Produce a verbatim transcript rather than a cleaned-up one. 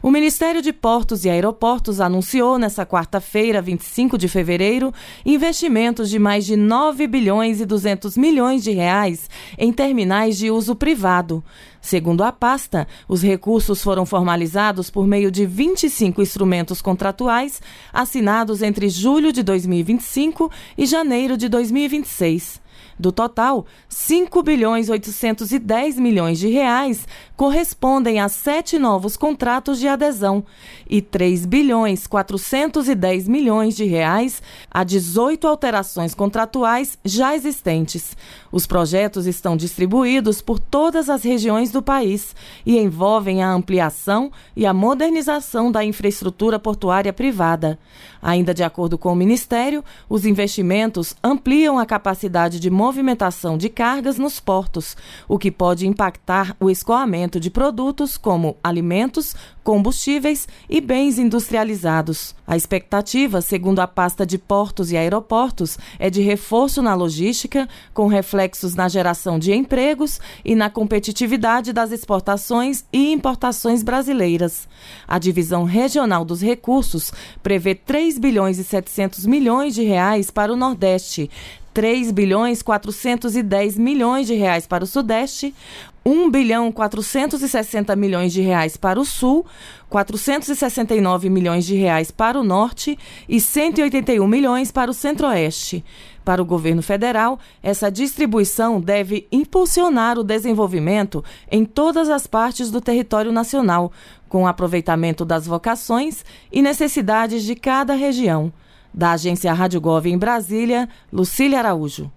O Ministério de Portos e Aeroportos anunciou nesta quarta-feira, vinte e cinco de fevereiro, investimentos de mais de nove bilhões e duzentos milhões de reais em terminais de uso privado. Segundo a pasta, os recursos foram formalizados por meio de vinte e cinco instrumentos contratuais assinados entre julho de dois mil e vinte e cinco e janeiro de dois mil e vinte e seis. Do total, cinco bilhões oitocentos e dez milhões de reais correspondem a sete novos contratos de adesão e três bilhões quatrocentos e dez milhões de reais a dezoito alterações contratuais já existentes. Os projetos estão distribuídos por todas as regiões do país e envolvem a ampliação e a modernização da infraestrutura portuária privada. Ainda de acordo com o Ministério, os investimentos ampliam a capacidade de movimentação de cargas nos portos, o que pode impactar o escoamento de produtos como alimentos, combustíveis e bens industrializados. A expectativa, segundo a pasta de Portos e Aeroportos, é de reforço na logística, com reflexos na geração de empregos e na competitividade das exportações e importações brasileiras. A divisão regional dos recursos prevê três bilhões e setecentos milhões de reais para o Nordeste, três bilhões quatrocentos e dez milhões de reais para o Sudeste, um bilhão quatrocentos e sessenta milhões de reais para o Sul, quatrocentos e sessenta e nove milhões de reais para o Norte e cento e oitenta e um milhões para o Centro-Oeste. Para o governo federal, essa distribuição deve impulsionar o desenvolvimento em todas as partes do território nacional, com aproveitamento das vocações e necessidades de cada região. Da agência Rádio Gov em Brasília, Lucília Araújo.